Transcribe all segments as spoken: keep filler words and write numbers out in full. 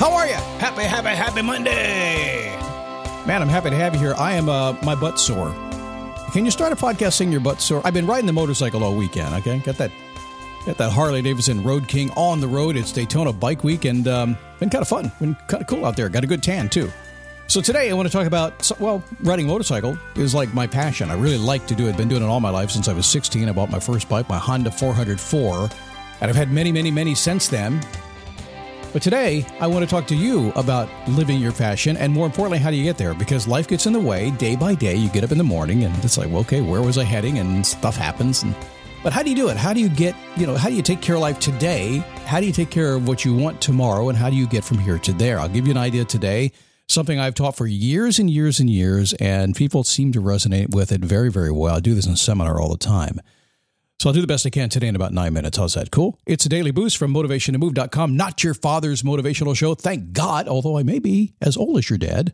How are you? Happy, happy, happy Monday. Man, I'm happy to have you here. I am, uh, my butt sore. Can you start a podcast saying your butt sore? I've been riding the motorcycle all weekend, okay? Got that got that Harley Davidson Road King on the road. It's Daytona Bike Week, and um, been kind of fun. Been kind of cool out there. Got a good tan, too. So today I want to talk about, well, riding a motorcycle is like my passion. I really like to do it. Been doing it all my life since I was sixteen. I bought my first bike, my Honda four oh four, and I've had many, many, many since then. But today, I want to talk to you about living your passion, and more importantly, how do you get there? Because life gets in the way day by day. You get up in the morning, and it's like, well, okay, where was I heading? And stuff happens. And, but how do you do it? How do you get, you know, how do you take care of life today? How do you take care of what you want tomorrow? And how do you get from here to there? I'll give you an idea today, something I've taught for years and years and years, and people seem to resonate with it very, very well. I do this in a seminar all the time. So I'll do the best I can today in about nine minutes. How's that? Cool? It's a daily boost from motivation to move dot com, not your father's motivational show. Thank God, although I may be as old as your dad.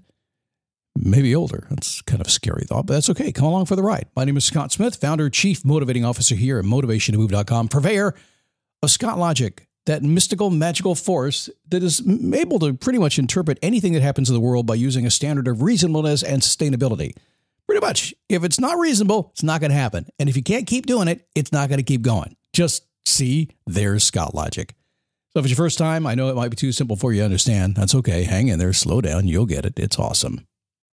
Maybe older. That's kind of a scary thought, but that's okay. Come along for the ride. My name is Scott Smith, founder, chief motivating officer here at motivation to move dot com, purveyor of Scott Logic, that mystical, magical force that is able to pretty much interpret anything that happens in the world by using a standard of reasonableness and sustainability. Pretty much. If it's not reasonable, it's not going to happen. And if you can't keep doing it, it's not going to keep going. Just see, there's Scott Logic. So if it's your first time, I know it might be too simple for you to understand. That's okay. Hang in there. Slow down. You'll get it. It's awesome.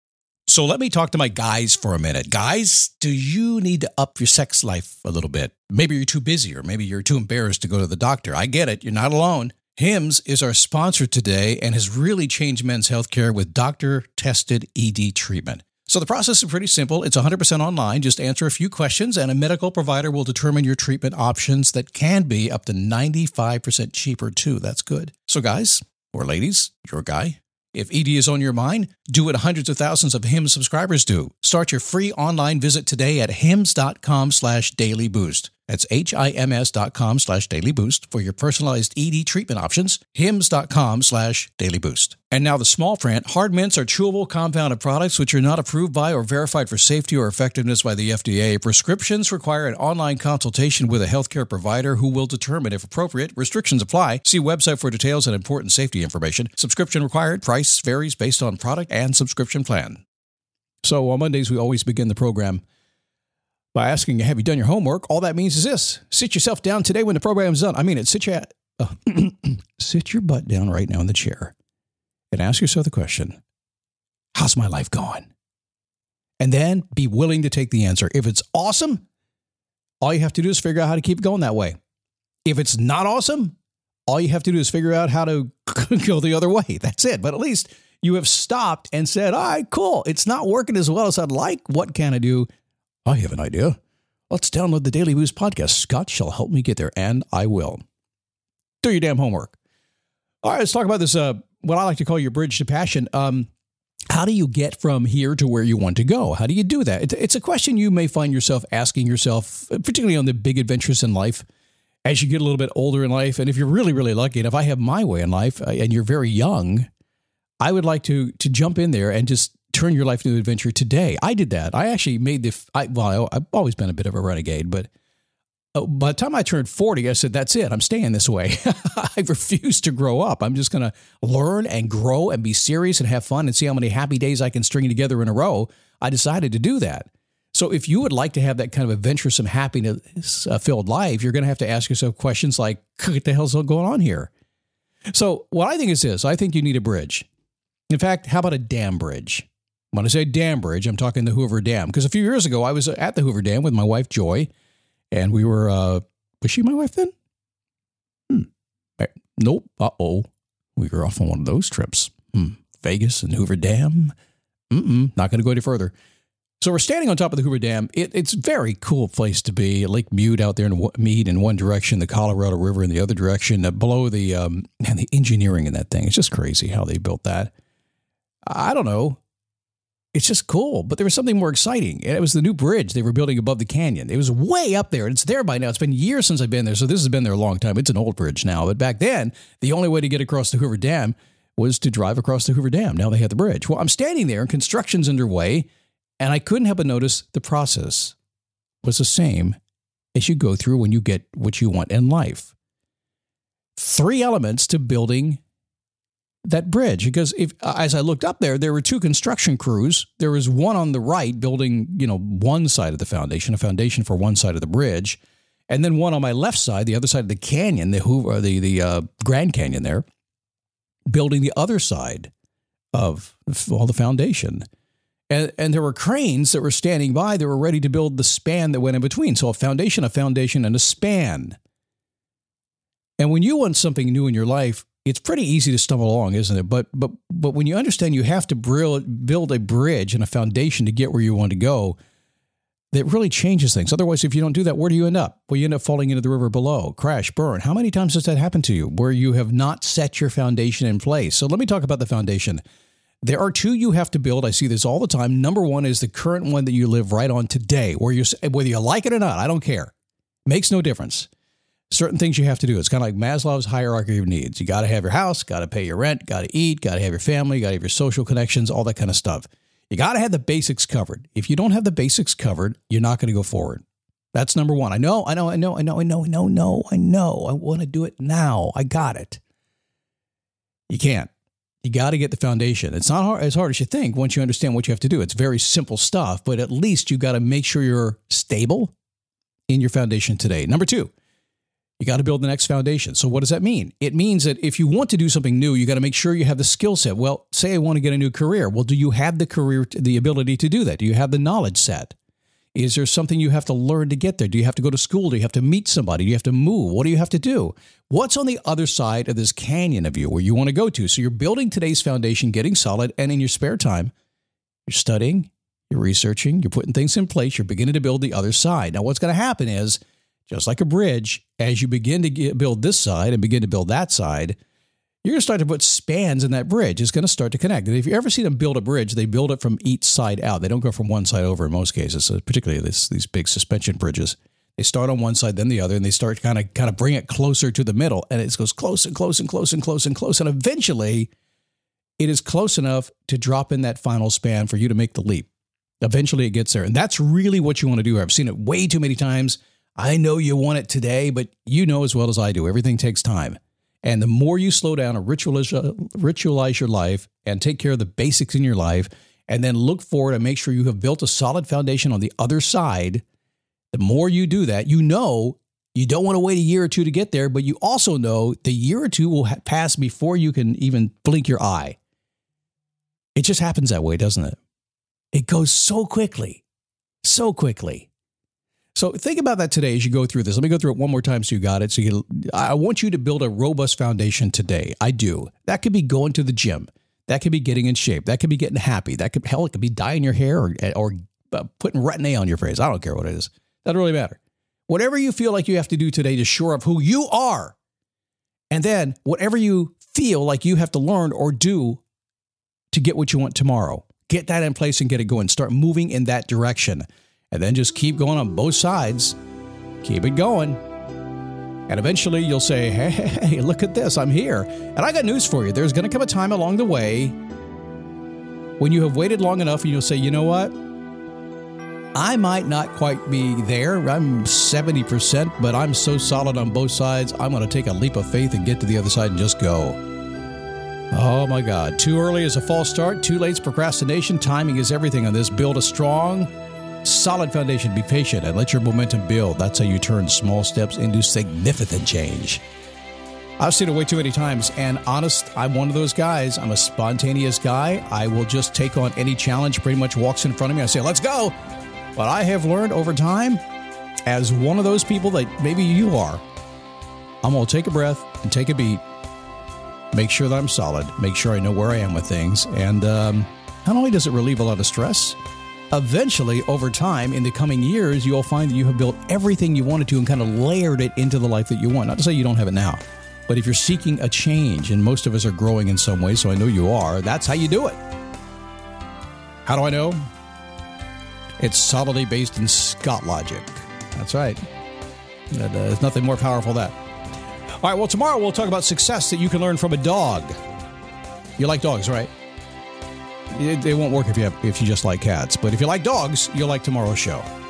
So let me talk to my guys for a minute. Guys, do you need to up your sex life a little bit? Maybe you're too busy, or maybe you're too embarrassed to go to the doctor. I get it. You're not alone. Hims is our sponsor today and has really changed men's healthcare with doctor-tested E D treatment. So the process is pretty simple. It's one hundred percent online. Just answer a few questions, and a medical provider will determine your treatment options that can be up to ninety-five percent cheaper, too. That's good. So guys, or ladies, you're a guy. If E D is on your mind, do what hundreds of thousands of Hims subscribers do. Start your free online visit today at hims.com slash daily boost. That's H-I-M-S dot com slash daily boost for your personalized E D treatment options. Hims.com slash daily boost. And now the small print. Hard mints are chewable compounded products which are not approved by or verified for safety or effectiveness by the F D A. Prescriptions require an online consultation with a healthcare provider who will determine if appropriate. Restrictions apply. See website for details and important safety information. Subscription required. Price varies based on product and subscription plan. So on Mondays, we always begin the program by asking, have you done your homework? All that means is this: sit yourself down today when the program's done. I mean it. Sit your, uh, sit your butt down right now in the chair and ask yourself the question, how's my life going? And then be willing to take the answer. If it's awesome, all you have to do is figure out how to keep going that way. If it's not awesome, all you have to do is figure out how to go the other way. That's it. But at least you have stopped and said, all right, cool. It's not working as well as I'd like. What can I do? I have an idea. Let's download the Daily Boost podcast. Scott shall help me get there, and I will. Do your damn homework. All right, let's talk about this, uh, what I like to call your bridge to passion. Um, how do you get from here to where you want to go? How do you do that? It's, it's a question you may find yourself asking yourself, particularly on the big adventures in life, as you get a little bit older in life. And if you're really, really lucky, and if I have my way in life, uh, and you're very young, I would like to to jump in there and just turn your life into an adventure today. I did that. I actually made the, I, well, I've always been a bit of a renegade, but by the time I turned forty, I said, that's it. I'm staying this way. I refuse to grow up. I'm just going to learn and grow and be serious and have fun and see how many happy days I can string together in a row. I decided to do that. So if you would like to have that kind of adventuresome, happiness-filled life, you're going to have to ask yourself questions like, what the hell's going on here? So what I think is this. I think you need a bridge. In fact, how about a dam bridge? When I say dam bridge, I'm talking the Hoover Dam. Because a few years ago, I was at the Hoover Dam with my wife, Joy, and we were, uh, was she my wife then? Hmm. Nope. Uh-oh. We were off on one of those trips. Hmm. Vegas and Hoover Dam. Mm-mm. Not going to go any further. So we're standing on top of the Hoover Dam. It, it's a very cool place to be. Lake Mead out there in Mead in one direction, the Colorado River in the other direction. Uh, below the, um, and the engineering in that thing. It's just crazy how they built that. I don't know. It's just cool, but there was something more exciting. And it was the new bridge they were building above the canyon. It was way up there, and it's there by now. It's been years since I've been there, so this has been there a long time. It's an old bridge now, but back then, the only way to get across the Hoover Dam was to drive across the Hoover Dam. Now they have the bridge. Well, I'm standing there, and construction's underway, and I couldn't help but notice the process was the same as you go through when you get what you want in life. Three elements to building that bridge. Because if, as I looked up there, there were two construction crews. There was one on the right building, you know, one side of the foundation, a foundation for one side of the bridge, and then one on my left side, the other side of the canyon, the Hoover, the the uh, Grand Canyon there, building the other side of all the foundation. And, and there were cranes that were standing by that were ready to build the span that went in between. So a foundation, a foundation, and a span. And when you want something new in your life, it's pretty easy to stumble along, isn't it? But but but when you understand you have to build a bridge and a foundation to get where you want to go, that really changes things. Otherwise, if you don't do that, where do you end up? Well, you end up falling into the river below, crash, burn. How many times has that happened to you where you have not set your foundation in place? So let me talk about the foundation. There are two you have to build. I see this all the time. Number one is the current one that you live right on today, where you, whether you like it or not, I don't care. Makes no difference. Certain things you have to do. It's kind of like Maslow's hierarchy of needs. You got to have your house, got to pay your rent, got to eat, got to have your family, got to have your social connections, all that kind of stuff. You got to have the basics covered. If you don't have the basics covered, you're not going to go forward. That's number one. I know, I know, I know, I know, I know, I know, no, I know. I want to do it now. I got it. You can't. You got to get the foundation. It's not hard, as hard as you think once you understand what you have to do. It's very simple stuff, but at least you got to make sure you're stable in your foundation today. Number two, you got to build the next foundation. So what does that mean? It means that if you want to do something new, you got to make sure you have the skill set. Well, say I want to get a new career. Well, do you have the career, the ability to do that? Do you have the knowledge set? Is there something you have to learn to get there? Do you have to go to school? Do you have to meet somebody? Do you have to move? What do you have to do? What's on the other side of this canyon of you where you want to go to? So you're building today's foundation, getting solid, and in your spare time, you're studying, you're researching, you're putting things in place, you're beginning to build the other side. Now, what's going to happen is, just like a bridge, as you begin to get, build this side and begin to build that side, you're going to start to put spans in that bridge. It's going to start to connect. And if you ever see them build a bridge, they build it from each side out. They don't go from one side over in most cases, so particularly this, these big suspension bridges. They start on one side, then the other, and they start kind of kind of bring it closer to the middle. And it goes close and close and close and close and close. And eventually, it is close enough to drop in that final span for you to make the leap. Eventually, it gets there. And that's really what you want to do. I've seen it way too many times. I know you want it today, but you know as well as I do, everything takes time. And the more you slow down and ritualize, ritualize your life and take care of the basics in your life, and then look forward and make sure you have built a solid foundation on the other side, the more you do that, you know you don't want to wait a year or two to get there, but you also know the year or two will ha- pass before you can even blink your eye. It just happens that way, doesn't it? It goes so quickly, so quickly. So think about that today as you go through this. Let me go through it one more time so you got it. So you, I want you to build a robust foundation today. I do. That could be going to the gym. That could be getting in shape. That could be getting happy. That could, hell, it could be dyeing your hair or, or putting Retin-A on your face. I don't care what it is. Doesn't really matter. Whatever you feel like you have to do today to shore up who you are. And then whatever you feel like you have to learn or do to get what you want tomorrow. Get that in place and get it going. Start moving in that direction. And then just keep going on both sides. Keep it going. And eventually you'll say, hey, hey, hey, look at this. I'm here. And I got news for you. There's going to come a time along the way when you have waited long enough and you'll say, you know what? I might not quite be there. I'm seventy percent, but I'm so solid on both sides. I'm going to take a leap of faith and get to the other side and just go. Oh my God. Too early is a false start. Too late is procrastination. Timing is everything on this. Build a strong, solid foundation. Be patient and let your momentum build. That's how you turn small steps into significant change. I've seen it way too many times, and honest, I'm one of those guys. I'm a spontaneous guy. I will just take on any challenge, pretty much walks in front of me. I say, let's go. But I have learned over time, as one of those people that maybe you are, I'm going to take a breath and take a beat, make sure that I'm solid, make sure I know where I am with things. And um, not only does it relieve a lot of stress, eventually, over time, in the coming years, you'll find that you have built everything you wanted to and kind of layered it into the life that you want. Not to say you don't have it now, but if you're seeking a change, and most of us are growing in some way, so I know you are, that's how you do it. How do I know? It's solidly based in Scott logic. That's right. There's nothing more powerful than that. All right, well, tomorrow we'll talk about success that you can learn from a dog. You like dogs, right? It, it won't work if you have, if you just like cats. But if you like dogs, you'll like tomorrow's show.